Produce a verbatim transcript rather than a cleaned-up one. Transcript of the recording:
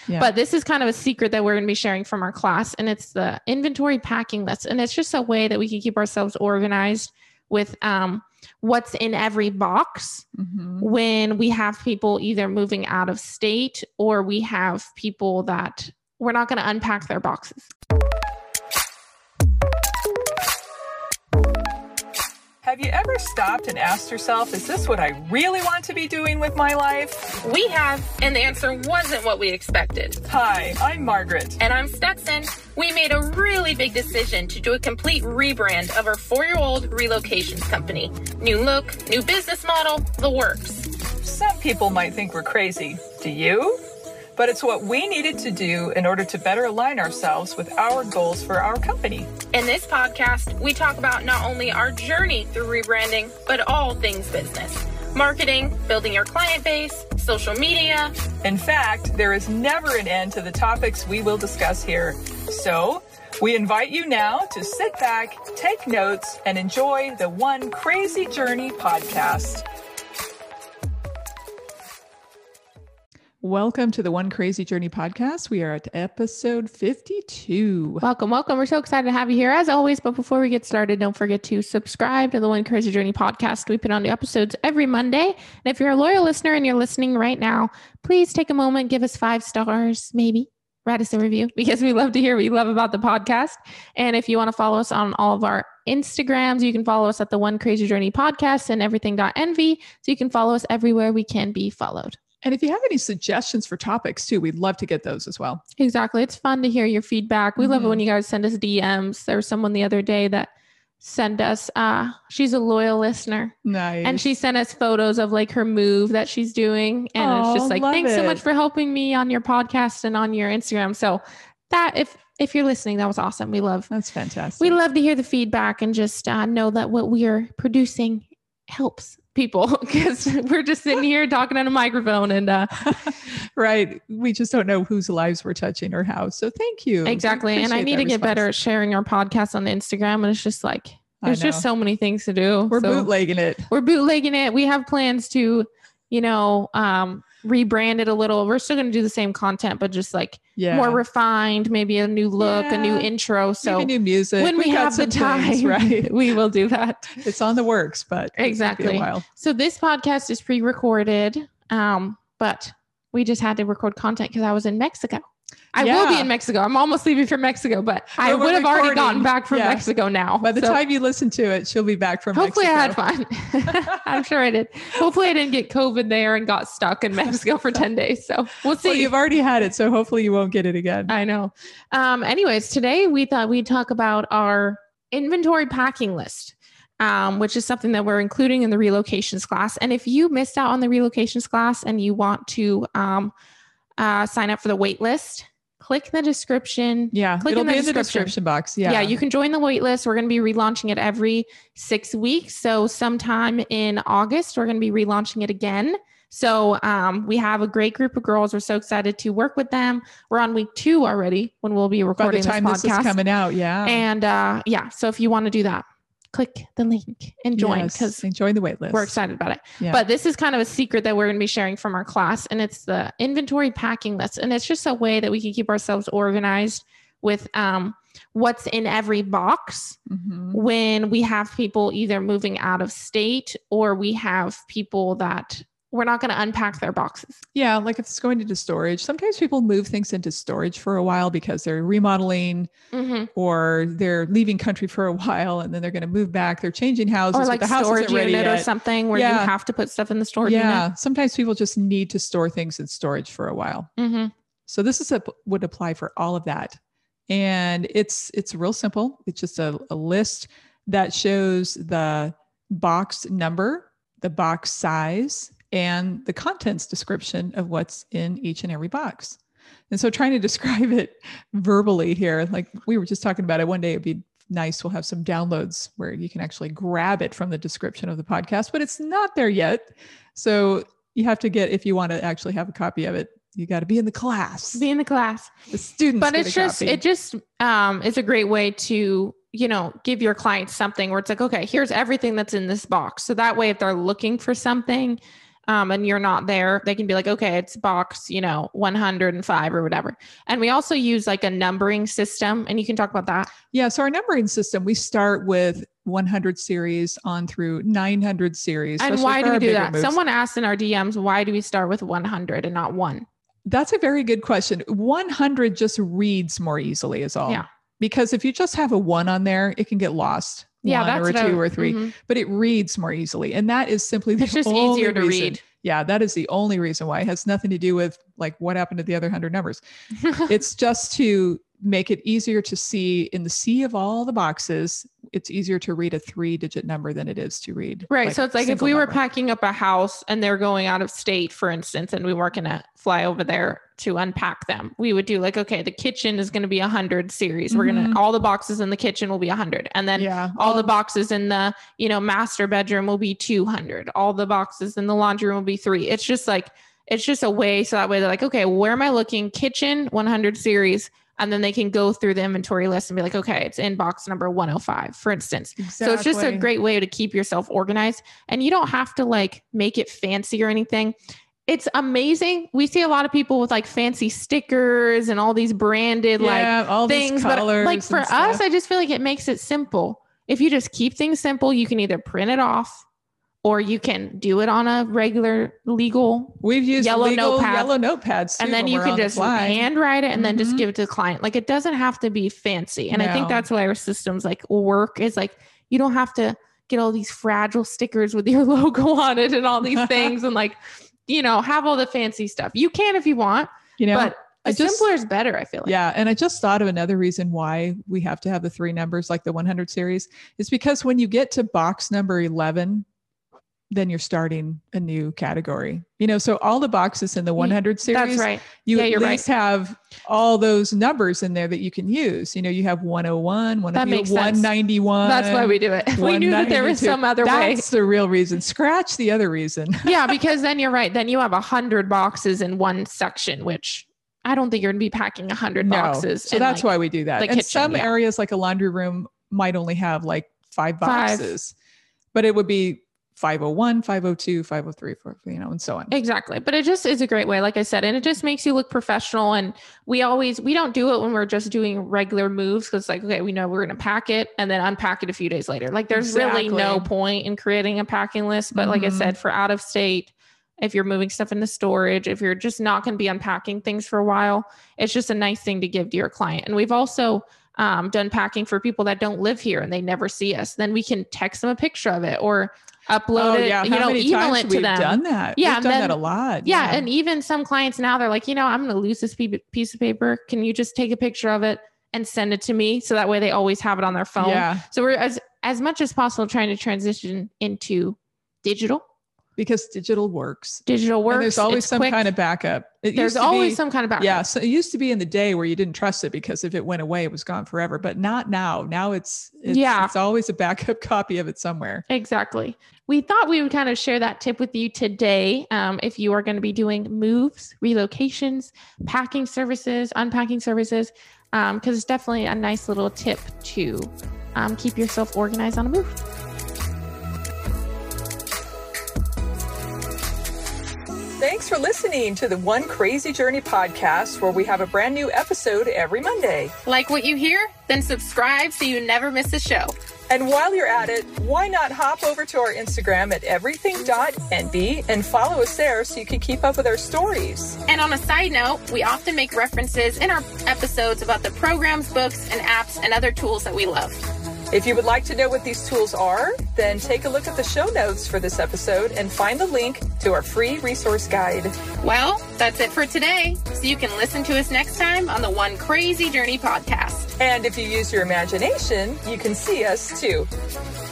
Yeah. But this is kind of a secret that we're going to be sharing from our class. And it's the inventory packing list. And it's just a way that we can keep ourselves organized with um, what's in every box Mm-hmm. when we have people either moving out of state or we have people that we're not going to unpack their boxes. Have you ever stopped and asked yourself, is this what I really want to be doing with my life? We have, and the answer wasn't what we expected. Hi, I'm Margaret. And I'm Stetson. We made a really big decision to do a complete rebrand of our four-year-old relocations company. New look, new business model, the works. Some people might think we're crazy. Do you? But it's what we needed to do in order to better align ourselves with our goals for our company. In this podcast, we talk about not only our journey through rebranding, but all things business. Marketing, building your client base, social media. In fact, there is never an end to the topics we will discuss here. So, we invite you now to sit back, take notes, and enjoy the One Crazy Journey podcast. Welcome to the One Crazy Journey podcast. We are at episode fifty-two. Welcome, welcome. We're so excited to have you here as always. But before we get started, don't forget to subscribe to the One Crazy Journey podcast. We put on new episodes every Monday. And if you're a loyal listener and you're listening right now, please take a moment, give us five stars, maybe write us a review because we love to hear what you love about the podcast. And if you want to follow us on all of our Instagrams, you can follow us at the One Crazy Journey podcast and everything.envy. So you can follow us everywhere we can be followed. And if you have any suggestions for topics too, we'd love to get those as well. Exactly. It's fun to hear your feedback. We mm-hmm. love it when you guys send us D Ms. There was someone the other day that sent us, uh, she's a loyal listener. Nice. And she sent us photos of like her move that she's doing. And oh, it's just like, thanks it. so much for helping me on your podcast and on your Instagram. So that if, if you're listening, that was awesome. We love, that's fantastic. We love to hear the feedback and just uh, know that what we are producing helps people because we're just sitting here talking on a microphone and uh right, we just don't know whose lives we're touching or how, so thank you. Exactly. And I need to get better at sharing our podcast on the Instagram, and it's just like there's just so many things to do. We're so bootlegging it we're bootlegging it we have plans to you know um rebrand it a little. We're still going to do the same content, but just like yeah. more refined, maybe a new look, yeah. a new intro. So maybe new music. When we, we have the time, things, right? We will do that. It's on the works, but exactly. It'll be a while. So this podcast is pre-recorded, um, but we just had to record content because I was in Mexico. I yeah. will be in Mexico. I'm almost leaving for Mexico, but well, I would have recording. already gotten back from yeah. Mexico now. By the so, time you listen to it, she'll be back from hopefully Mexico. Hopefully I had fun. I'm sure I did. Hopefully I didn't get COVID there and got stuck in Mexico for ten days. So we'll see. Well, you've already had it, so hopefully you won't get it again. I know. Um, anyways, today we thought we'd talk about our inventory packing list. Um, which is something that we're including in the relocations class. And if you missed out on the relocations class and you want to um, uh, sign up for the wait list, click the description. Yeah, click it'll in the be description. in the description box. Yeah. Yeah, you can join the wait list. We're going to be relaunching it every six weeks. So sometime in August, we're going to be relaunching it again. So um, we have a great group of girls. We're so excited to work with them. We're on week two already when we'll be recording this podcast. By the time this, this is coming out, yeah. And uh, yeah, so if you want to do that, click the link and join because yes, join the wait list. We're excited about it. Yeah. But this is kind of a secret that we're going to be sharing from our class, and it's the inventory packing list. And it's just a way that we can keep ourselves organized with um, what's in every box mm-hmm. when we have people either moving out of state or we have people that we're not going to unpack their boxes. Yeah. Like if it's going into storage, sometimes people move things into storage for a while because they're remodeling mm-hmm. or they're leaving country for a while and then they're going to move back. They're changing houses. Or like the house storage unit yet. or something where yeah. you have to put stuff in the storage yeah. unit. Sometimes people just need to store things in storage for a while. Mm-hmm. So this is a, would apply for all of that. And it's, it's real simple. It's just a, a list that shows the box number, the box size, and the contents description of what's in each and every box. And so trying to describe it verbally here, like we were just talking about it one day, it'd be nice. We'll have some downloads where you can actually grab it from the description of the podcast, but it's not there yet. So you have to get, if you want to actually have a copy of it, you got to be in the class. Be in the class. The students. But it's just, it just, um, it's a great way to, you know, give your clients something where it's like, okay, here's everything that's in this box. So that way, if they're looking for something, um, and you're not there, they can be like, okay, it's box, you know, one hundred five or whatever. And we also use like a numbering system, and you can talk about that. Yeah. So our numbering system, we start with one hundred series on through nine hundred series. And why do we do that? Moves. Someone asked in our D Ms, why do we start with one hundred and not one? That's a very good question. one hundred just reads more easily is all. Yeah. Because if you just have a one on there, it can get lost. Yeah, one that's or two I, or three, mm-hmm. but it reads more easily. And that is simply the it's just only easier to reason. read. Yeah, that is the only reason why. It has nothing to do with like what happened to the other one hundred numbers. It's just to make it easier to see in the sea of all the boxes. It's easier to read a three digit number than it is to read. Right. Like so it's like if we were number. packing up a house and they're going out of state, for instance, and we weren't going to fly over there to unpack them, we would do like, okay, the kitchen is going to be a hundred series. We're Mm-hmm. going to, all the boxes in the kitchen will be a hundred. And then Yeah. all the boxes in the, you know, master bedroom will be two hundred. All the boxes in the laundry room will be three. It's just like, it's just a way. So that way they're like, okay, where am I looking? Kitchen one hundred series. And then they can go through the inventory list and be like, okay, it's in box number one oh five, for instance. Exactly. So it's just a great way to keep yourself organized. And you don't have to like make it fancy or anything. It's amazing. We see a lot of people with like fancy stickers and all these branded Yeah, like all these things. But colors like for and us, stuff. I just feel like it makes it simple. If you just keep things simple, you can either print it off or you can do it on a regular legal We've used yellow legal notepad. yellow notepads too, and then when you we're can on the just fly. handwrite it and then just Mhm. give it to the client. Like it doesn't have to be fancy. And I think No. that's why our systems like work is like, you don't have to get all these fragile stickers with your logo on it and all these things and like, you know, have all the fancy stuff. You can if you want, You know, but I the just- simpler is better, I feel like. Yeah. And I just thought of another reason why we have to have the three numbers like the one hundred series is because when you get to box number eleven, then you're starting a new category. You know, so all the boxes in the one hundred series, That's right. you Yeah, at you're least have all those numbers in there that you can use. You know, you have one oh one, one, That you have makes sense. one ninety-one. That's why we do it. We knew that there was one ninety-two. some other way. That's the real reason. Scratch the other reason. Yeah, because then you're right. Then you have a hundred boxes in one section, which I don't think you're going to be packing a hundred boxes. So in, that's like, why we do that. the And kitchen, some yeah. areas like a laundry room might only have like five Five. boxes, but it would be five oh one, five oh two, five oh three, you know, and so on. Exactly. But it just is a great way, like I said, and it just makes you look professional. And we always, we don't do it when we're just doing regular moves. Cause like, okay, we know we're going to pack it and then unpack it a few days later. Like there's really no Exactly. point in creating a packing list. But like I Mhm. said, for out of state, if you're moving stuff into storage, if you're just not going to be unpacking things for a while, it's just a nice thing to give to your client. And we've also um, done packing for people that don't live here and they never see us. Then we can text them a picture of it or upload Oh, it, yeah. you How know, many email times it have to we them. done that? Yeah, We've and done then- that a lot. Yeah, and even some clients now, they're like, you know, I'm going to lose this pe- piece of paper. Can you just take a picture of it and send it to me? So that way they always have it on their phone. Yeah, So we're as, as much as possible trying to transition into digital. because digital works. Digital works. And there's always it's some quick. kind of backup. It There's used to always be, some kind of backup. Yeah, so it used to be in the day where you didn't trust it because if it went away, it was gone forever. But not now. Now it's, it's Yeah. it's always a backup copy of it somewhere. Exactly. We thought we would kind of share that tip with you today. Um, if you are going to be doing moves, relocations, packing services, unpacking services, because it's definitely a nice little tip to um, keep yourself organized on a move. Thanks for listening to the One Crazy Journey podcast, where we have a brand new episode every Monday. Like what you hear? Then subscribe so you never miss a show. And while you're at it, why not hop over to our Instagram at everything dot n b and follow us there so you can keep up with our stories. And on a side note, we often make references in our episodes about the programs, books, and apps and other tools that we love. If you would like to know what these tools are, then take a look at the show notes for this episode and find the link to our free resource guide. Well, that's it for today. So you can listen to us next time on the One Crazy Journey podcast. And if you use your imagination, you can see us too.